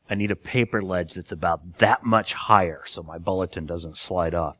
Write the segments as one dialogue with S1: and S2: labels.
S1: I need a paper ledge that's about that much higher so my bulletin doesn't slide off.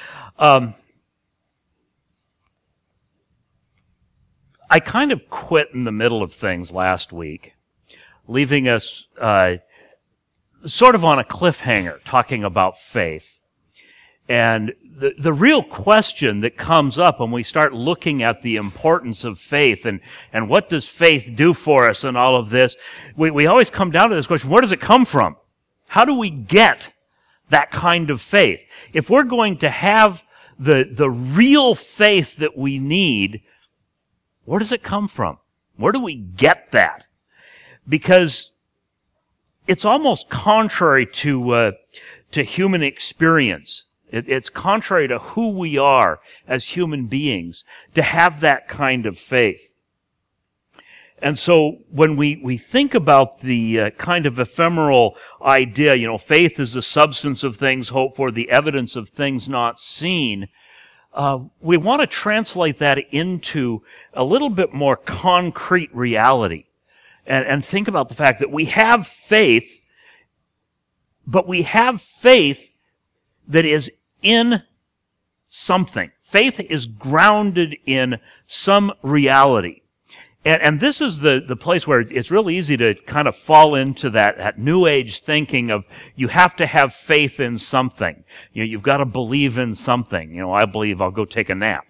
S1: I kind of quit in the middle of things last week, leaving us sort of on a cliffhanger, talking about faith. And the real question that comes up when we start looking at the importance of faith and what does faith do for us and all of this, we always come down to this question, where does it come from? How do we get that kind of faith? If we're going to have the real faith that we need, where does it come from? Where do we get that? Because it's almost contrary to human experience. It's contrary to who we are as human beings to have that kind of faith. And so when we think about the kind of ephemeral idea, faith is the substance of things hoped for, the evidence of things not seen, we want to translate that into a little bit more concrete reality and think about the fact that we have faith, but we have faith that is in something. Faith is grounded in some reality. And this is the place where it's really easy to kind of fall into that New Age thinking of you have to have faith in something. You've got to believe in something. I believe I'll go take a nap.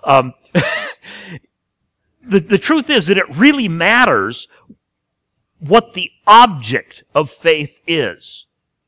S1: The truth is that it really matters what the object of faith is.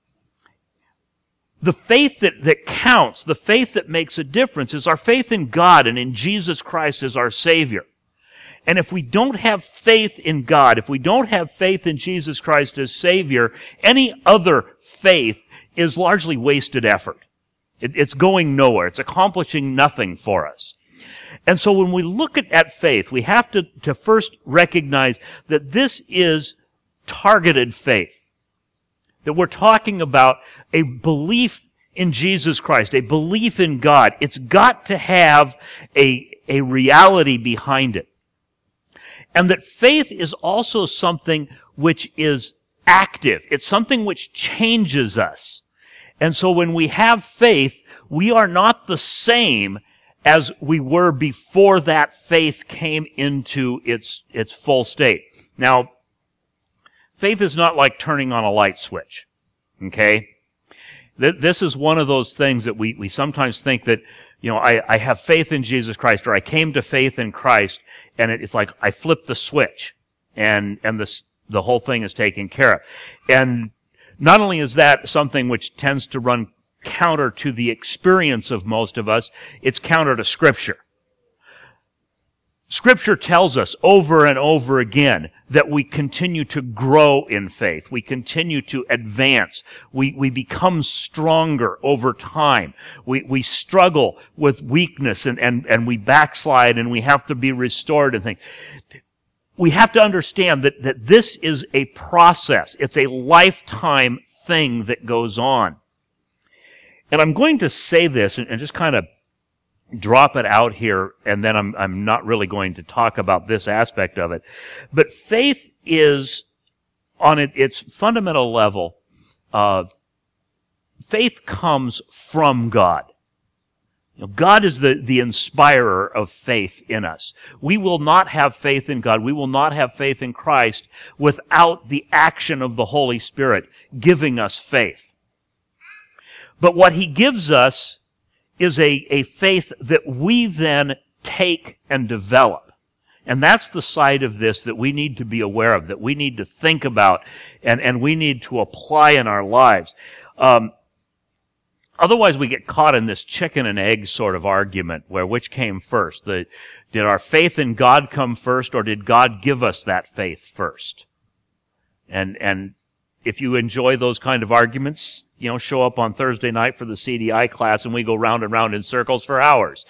S1: The faith that counts, the faith that makes a difference is our faith in God and in Jesus Christ as our Savior. And if we don't have faith in God, if we don't have faith in Jesus Christ as Savior, any other faith is largely wasted effort. It's going nowhere. It's accomplishing nothing for us. And so when we look at faith, we have to first recognize that this is targeted faith. That we're talking about a belief in Jesus Christ, a belief in God. It's got to have a reality behind it. And that faith is also something which is active. It's something which changes us. And so when we have faith, we are not the same as we were before that faith came into its full state. Now, faith is not like turning on a light switch, okay? This is one of those things that we sometimes think that, I have faith in Jesus Christ, or I came to faith in Christ, and it's like I flipped the switch, and the whole thing is taken care of. And not only is that something which tends to run counter to the experience of most of us, it's counter to Scripture. Scripture tells us over and over again that we continue to grow in faith. We continue to advance. We become stronger over time. We struggle with weakness and we backslide and we have to be restored and things. We have to understand that this is a process. It's a lifetime thing that goes on. And I'm going to say this and just kind of drop it out here, and then I'm not really going to talk about this aspect of it. But faith is, on its fundamental level, faith comes from God. God is the inspirer of faith in us. We will not have faith in God. We will not have faith in Christ without the action of the Holy Spirit giving us faith. But what He gives us is a faith that we then take and develop. And that's the side of this that we need to be aware of, that we need to think about, and we need to apply in our lives. Otherwise, we get caught in this chicken and egg sort of argument, where which came first? Did our faith in God come first, or did God give us that faith first? And if you enjoy those kind of arguments, show up on Thursday night for the CDI class and we go round and round in circles for hours.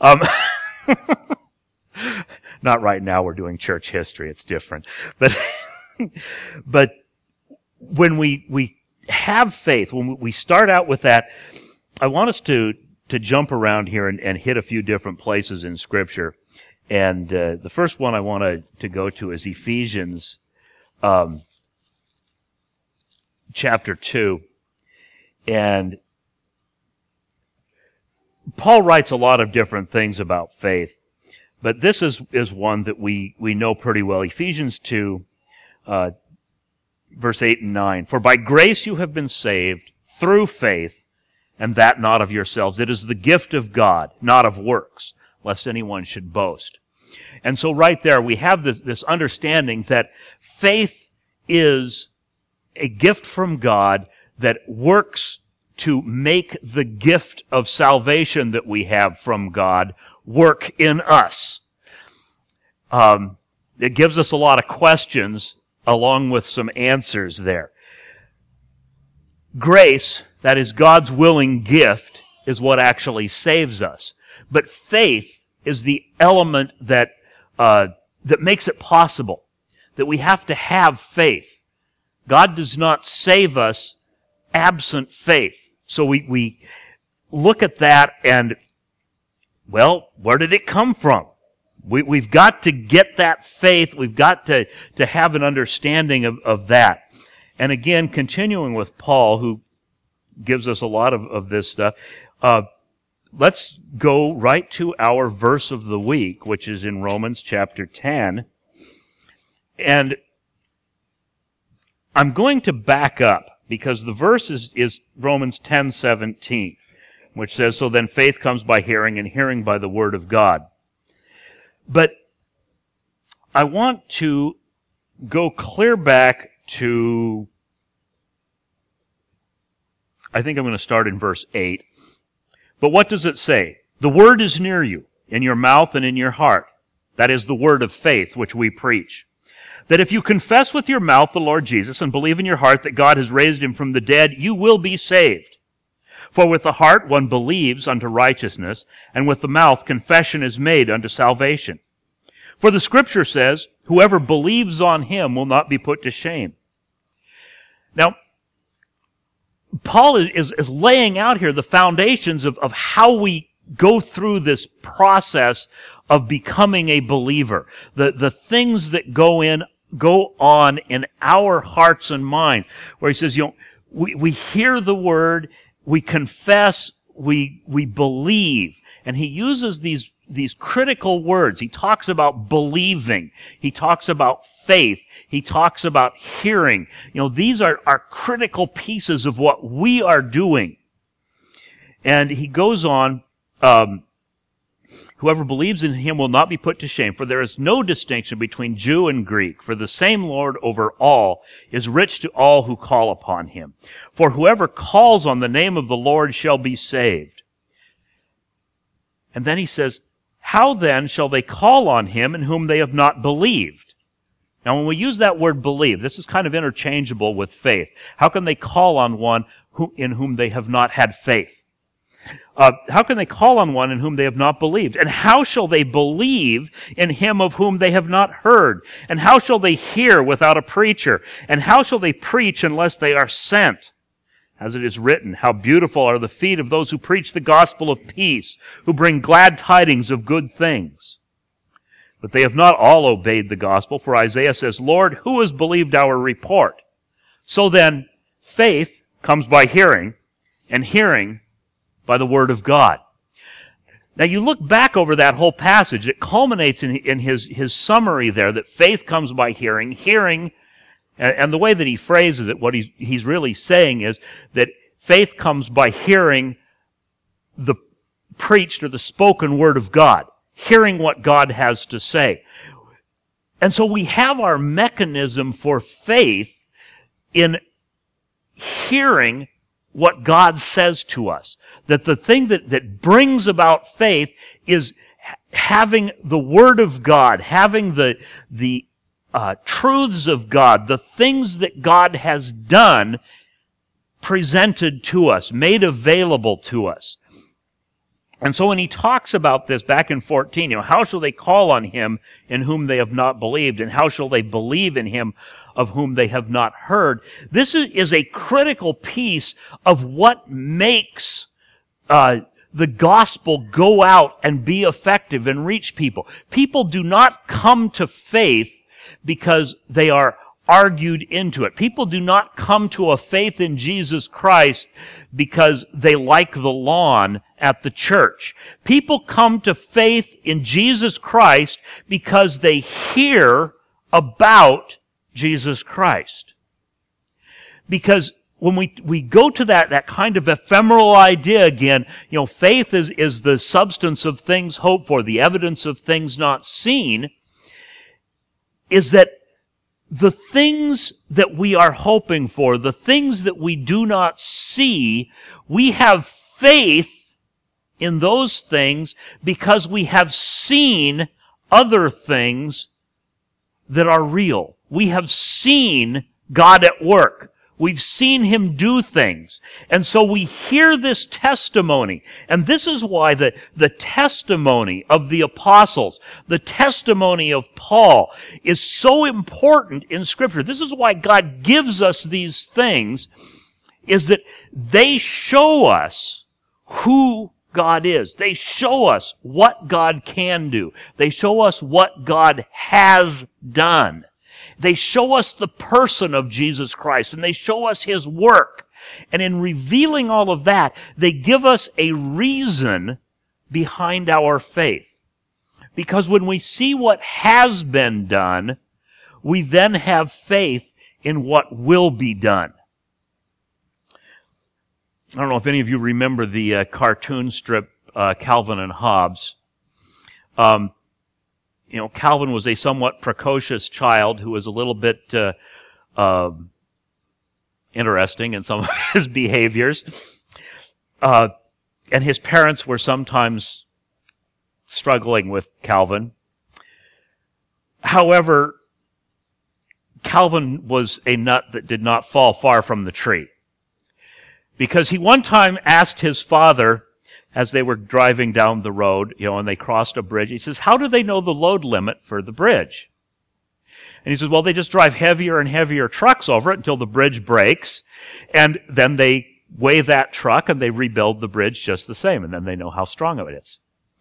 S1: Not right now, we're doing church history, it's different. But when we have faith, when we start out with that, I want us to jump around here and hit a few different places in Scripture. And the first one I want to go to is Ephesians chapter 2. And Paul writes a lot of different things about faith, but this is one that we know pretty well. Ephesians 2, verse 8 and 9. For by grace you have been saved through faith, and that not of yourselves. It is the gift of God, not of works, lest anyone should boast. And so right there we have this understanding that faith is a gift from God that works to make the gift of salvation that we have from God work in us. It gives us a lot of questions along with some answers there. Grace, that is God's willing gift, is what actually saves us. But faith is the element that makes it possible, that we have to have faith. God does not save us absent faith. So we look at that and, well, where did it come from? We've got to get that faith. We've got to have an understanding of that. And again, continuing with Paul, who gives us a lot of this stuff, let's go right to our verse of the week, which is in Romans chapter 10. And I'm going to back up because the verse is Romans 10:17, which says, so then faith comes by hearing, and hearing by the word of God. But I want to go clear back to, I think I'm going to start in verse 8. But what does it say? The word is near you, in your mouth and in your heart. That is the word of faith which we preach. That if you confess with your mouth the Lord Jesus and believe in your heart that God has raised him from the dead, you will be saved. For with the heart one believes unto righteousness, and with the mouth confession is made unto salvation. For the Scripture says, whoever believes on him will not be put to shame. Now, Paul is laying out here the foundations of how we go through this process of becoming a believer. The things that go on in our hearts and mind, where he says, we hear the word, we confess, we believe. And he uses these critical words. He talks about believing. He talks about faith. He talks about hearing. These are critical pieces of what we are doing. And he goes on, whoever believes in him will not be put to shame, for there is no distinction between Jew and Greek, for the same Lord over all is rich to all who call upon him. For whoever calls on the name of the Lord shall be saved. And then he says, how then shall they call on him in whom they have not believed? Now, when we use that word believe, this is kind of interchangeable with faith. How can they call on one in whom they have not had faith? How can they call on one in whom they have not believed? And how shall they believe in him of whom they have not heard? And how shall they hear without a preacher? And how shall they preach unless they are sent? As it is written, how beautiful are the feet of those who preach the gospel of peace, who bring glad tidings of good things. But they have not all obeyed the gospel, for Isaiah says, Lord, who has believed our report? So then, faith comes by hearing, and hearing by the word of God. Now you look back over that whole passage, it culminates in his summary there, that faith comes by hearing, and the way that he phrases it, what he's really saying is that faith comes by hearing the preached or the spoken word of God, hearing what God has to say. And so we have our mechanism for faith in hearing what God says to us. That the thing that brings about faith is having the Word of God, having the truths of God, the things that God has done presented to us, made available to us. And so when he talks about this back in 14, how shall they call on him in whom they have not believed? And how shall they believe in him of whom they have not heard? This is a critical piece of what makes the gospel go out and be effective and reach people. People do not come to faith because they are argued into it. People do not come to a faith in Jesus Christ because they like the lawn at the church. People come to faith in Jesus Christ because they hear about Jesus Christ. Because when we go to that kind of ephemeral idea again, faith is the substance of things hoped for, the evidence of things not seen, is that the things that we are hoping for, the things that we do not see, we have faith in those things because we have seen other things that are real. We have seen God at work. We've seen Him do things. And so we hear this testimony. And this is why the testimony of the apostles, the testimony of Paul is so important in Scripture. This is why God gives us these things, is that they show us who God is. They show us what God can do. They show us what God has done. They show us the person of Jesus Christ, and they show us His work. And in revealing all of that, they give us a reason behind our faith. Because when we see what has been done, we then have faith in what will be done. I don't know if any of you remember the cartoon strip Calvin and Hobbes. Calvin was a somewhat precocious child who was a little bit interesting in some of his behaviors. And his parents were sometimes struggling with Calvin. However, Calvin was a nut that did not fall far from the tree. Because he one time asked his father, as they were driving down the road, and they crossed a bridge, he says, "How do they know the load limit for the bridge?" And he says, "Well, they just drive heavier and heavier trucks over it until the bridge breaks, and then they weigh that truck and they rebuild the bridge just the same, and then they know how strong it is."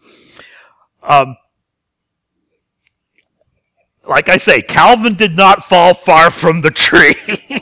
S1: Like I say, Calvin did not fall far from the tree.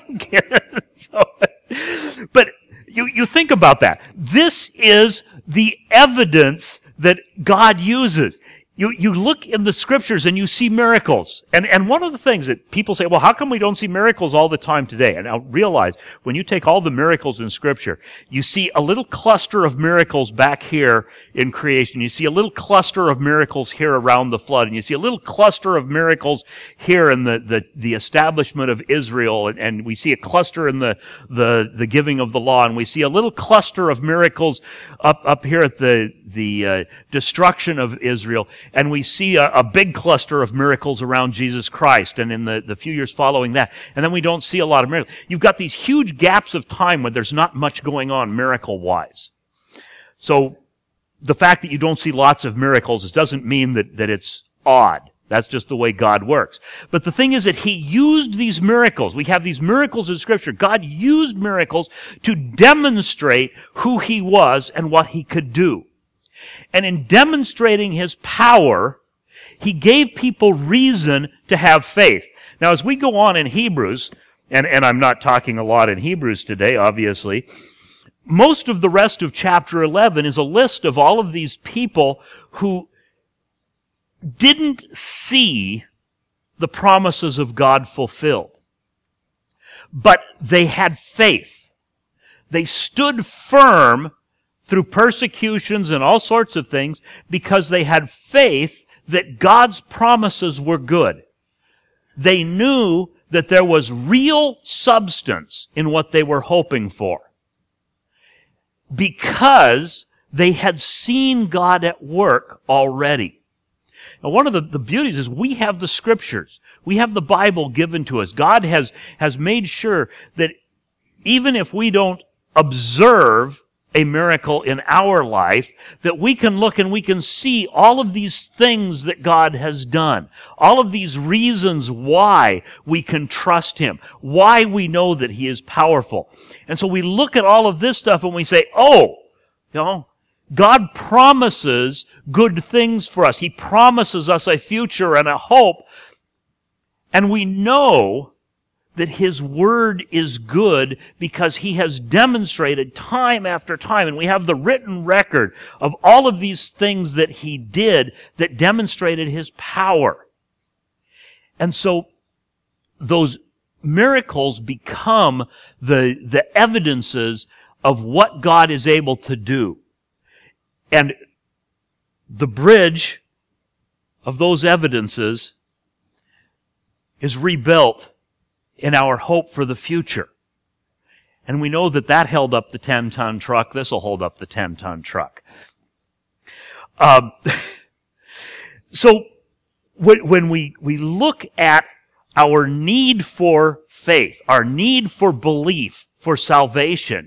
S1: But you think about that. This is the evidence that God uses. You look in the Scriptures and you see miracles. And one of the things that people say, well, how come we don't see miracles all the time today? And I realize, when you take all the miracles in Scripture, you see a little cluster of miracles back here in creation. You see a little cluster of miracles here around the flood. And you see a little cluster of miracles here in the establishment of Israel. And we see a cluster in the giving of the law. And we see a little cluster of miracles up here at the destruction of Israel. And we see a big cluster of miracles around Jesus Christ and in the few years following that. And then we don't see a lot of miracles. You've got these huge gaps of time where there's not much going on miracle-wise. So the fact that you don't see lots of miracles doesn't mean that it's odd. That's just the way God works. But the thing is that He used these miracles. We have these miracles in Scripture. God used miracles to demonstrate who He was and what He could do. And in demonstrating His power, He gave people reason to have faith. Now, as we go on in Hebrews, and I'm not talking a lot in Hebrews today, obviously, most of the rest of chapter 11 is a list of all of these people who didn't see the promises of God fulfilled. But they had faith. They stood firm through persecutions and all sorts of things because they had faith that God's promises were good. They knew that there was real substance in what they were hoping for because they had seen God at work already. Now, one of the beauties is we have the Scriptures. We have the Bible given to us. God has made sure that even if we don't observe a miracle in our life, that we can look and we can see all of these things that God has done. All of these reasons why we can trust Him. Why we know that He is powerful. And so we look at all of this stuff and we say, God promises good things for us. He promises us a future and a hope. And we know that His Word is good because He has demonstrated time after time, and we have the written record of all of these things that He did that demonstrated His power. And so those miracles become the evidences of what God is able to do. And the bridge of those evidences is rebuilt in our hope for the future. And we know that that held up the 10-ton truck. This will hold up the 10-ton truck. So when we look at our need for faith, our need for belief, for salvation,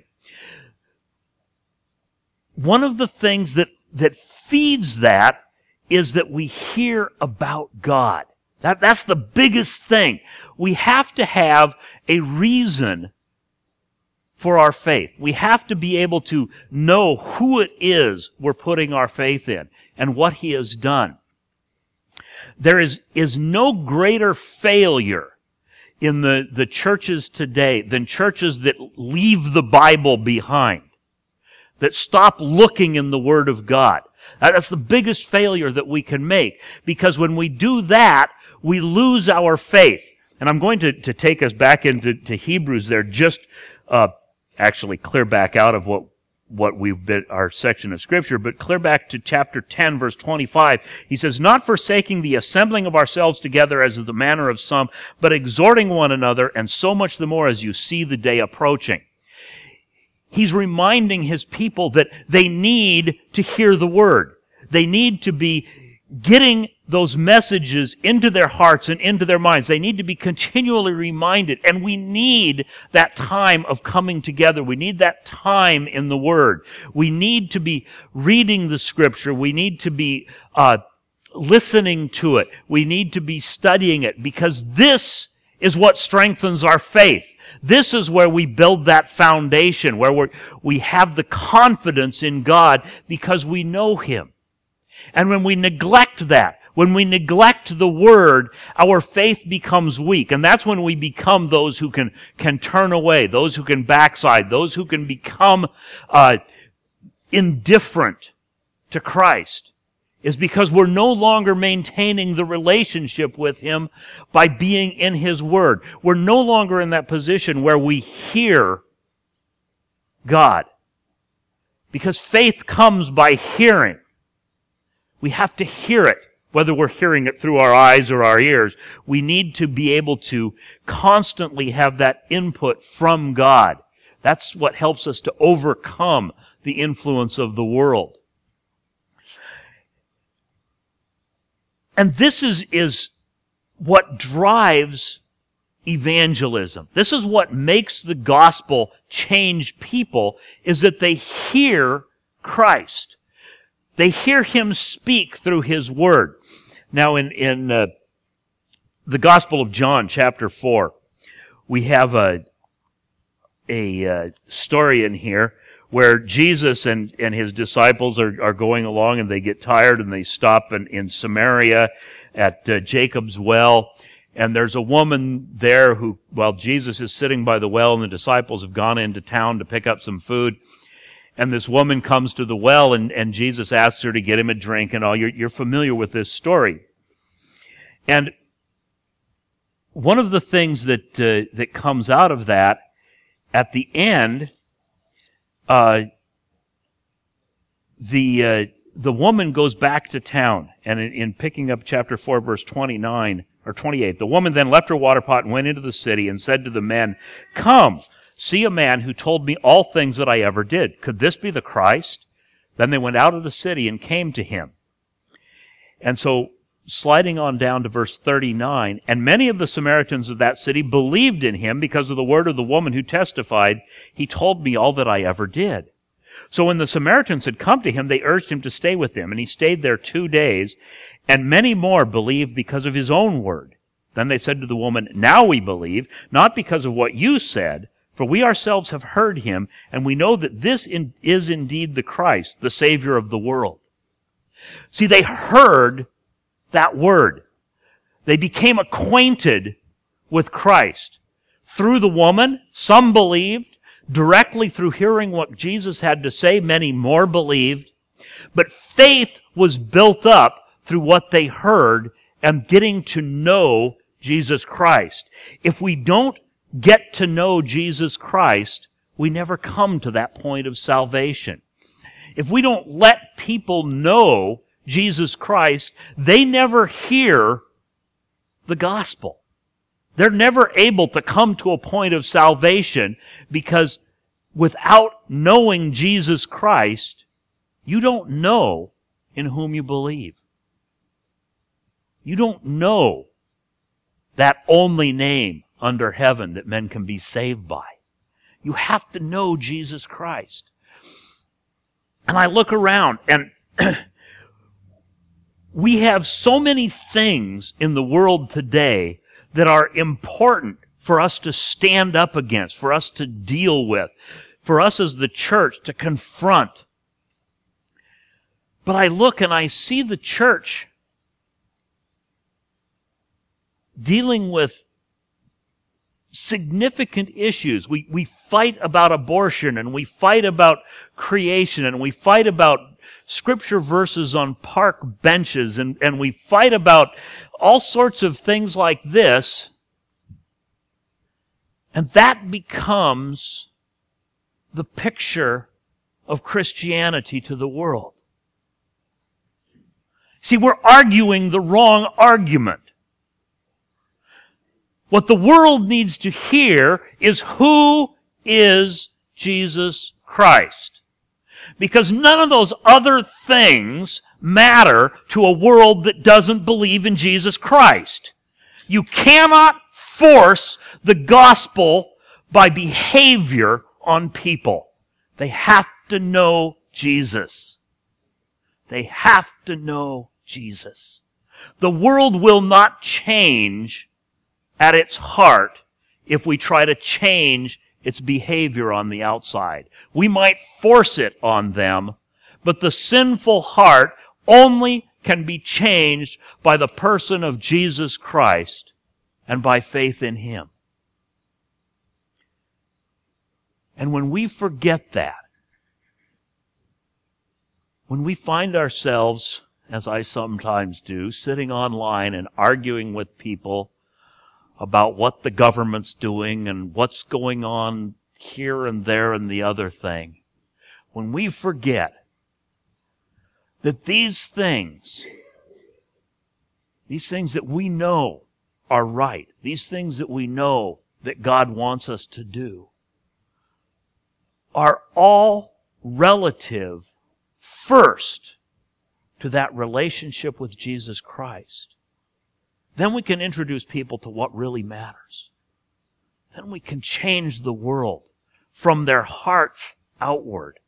S1: one of the things that feeds that is that we hear about God. That's the biggest thing. We have to have a reason for our faith. We have to be able to know who it is we're putting our faith in and what He has done. There is no greater failure in the churches today than churches that leave the Bible behind, that stop looking in the Word of God. That's the biggest failure that we can make, because when we do that, we lose our faith. And I'm going to take us back into Hebrews there, just actually clear back out of what we've been, our section of Scripture, but clear back to chapter 10, verse 25. He says, "Not forsaking the assembling of ourselves together as is the manner of some, but exhorting one another, and so much the more as you see the day approaching." He's reminding his people that they need to hear the Word. They need to be getting those messages into their hearts and into their minds. They need to be continually reminded. And we need that time of coming together. We need that time in the Word. We need to be reading the Scripture. We need to be listening to it. We need to be studying it, because this is what strengthens our faith. This is where we build that foundation, where we have the confidence in God because we know Him. And when we neglect that, when we neglect the Word, our faith becomes weak. And that's when we become those who can turn away, those who can backslide, those who can become indifferent to Christ. Is because we're no longer maintaining the relationship with Him by being in His Word. We're no longer in that position where we hear God. Because faith comes by hearing. We have to hear it, whether we're hearing it through our eyes or our ears. We need to be able to constantly have that input from God. That's what helps us to overcome the influence of the world. And this is what drives evangelism. This is what makes the gospel change people, is that they hear Christ. They hear Him speak through His Word. Now in the Gospel of John, chapter 4, we have a story in here where Jesus and His disciples are going along, and they get tired and they stop in Samaria at Jacob's well. And there's a woman there who, while Jesus is sitting by the well and the disciples have gone into town to pick up some food, and this woman comes to the well, and Jesus asks her to get him a drink and all. You're familiar with this story. And one of the things that comes out of that, at the end, the woman goes back to town, and in picking up chapter 4, verse 29 or 28, the woman then left her water pot and went into the city and said to the men, "Come, see a man who told me all things that I ever did. Could this be the Christ?" Then they went out of the city and came to him. And so, sliding on down to verse 39, and many of the Samaritans of that city believed in him because of the word of the woman who testified, "He told me all that I ever did." So when the Samaritans had come to him, they urged him to stay with them, and he stayed there 2 days, and many more believed because of his own word. Then they said to the woman, "Now we believe, not because of what you said, for we ourselves have heard him, and we know that this is indeed the Christ, the Savior of the world." See, they heard that word. They became acquainted with Christ through the woman. Some believed. Directly through hearing what Jesus had to say, many more believed. But faith was built up through what they heard and getting to know Jesus Christ. If we don't get to know Jesus Christ, we never come to that point of salvation. If we don't let people know Jesus Christ, they never hear the gospel. They're never able to come to a point of salvation because without knowing Jesus Christ, you don't know in whom you believe. You don't know that only name under heaven that men can be saved by. You have to know Jesus Christ. And I look around and we have so many things in the world today that are important for us to stand up against, for us to deal with, for us as the church to confront. But I look and I see the church dealing with significant issues. We fight about abortion, and we fight about creation, and we fight about scripture verses on park benches, and we fight about all sorts of things like this. And that becomes the picture of Christianity to the world. See, we're arguing the wrong argument. What the world needs to hear is who is Jesus Christ. Because none of those other things matter to a world that doesn't believe in Jesus Christ. You cannot force the gospel by behavior on people. They have to know Jesus. They have to know Jesus. The world will not change at its heart if we try to change its behavior on the outside. We might force it on them, but the sinful heart only can be changed by the person of Jesus Christ and by faith in Him. And when we forget that, when we find ourselves, as I sometimes do, sitting online and arguing with people about what the government's doing and what's going on here and there and the other thing, when we forget that these things that we know are right, these things that we know that God wants us to do, are all relative first to that relationship with Jesus Christ, then we can introduce people to what really matters. Then we can change the world from their hearts outward.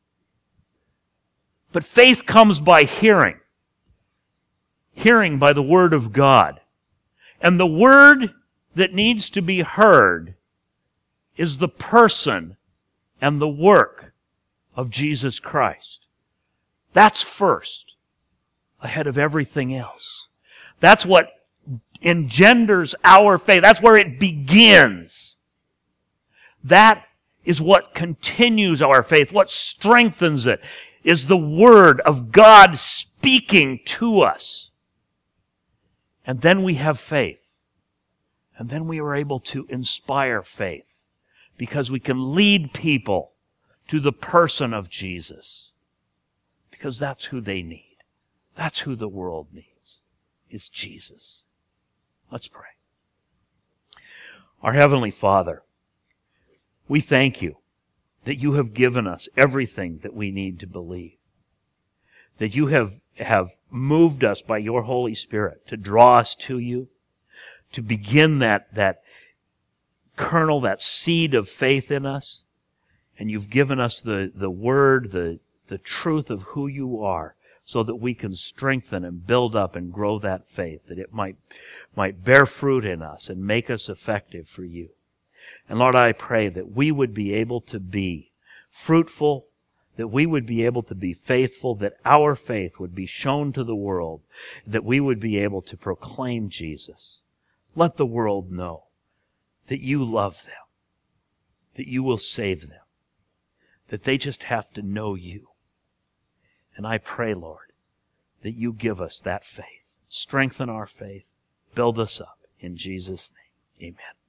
S1: But faith comes by hearing. Hearing by the Word of God. And the Word that needs to be heard is the person and the work of Jesus Christ. That's first, ahead of everything else. That's what engenders our faith. That's where it begins. That is what continues our faith. What strengthens it is the Word of God speaking to us. And then we have faith. And then we are able to inspire faith because we can lead people to the person of Jesus. Because that's who they need. That's who the world needs, is Jesus. Let's pray. Our Heavenly Father, we thank You that You have given us everything that we need to believe. That You have moved us by Your Holy Spirit to draw us to You, to begin that kernel, that seed of faith in us. And You've given us the Word, the truth of who You are, so that we can strengthen and build up and grow that faith, that it might bear fruit in us and make us effective for You. And Lord, I pray that we would be able to be fruitful, that we would be able to be faithful, that our faith would be shown to the world, that we would be able to proclaim Jesus. Let the world know that you love them, that you will save them, that they just have to know you. And I pray, Lord, that you give us that faith. Strengthen our faith. Build us up. In Jesus' name, amen.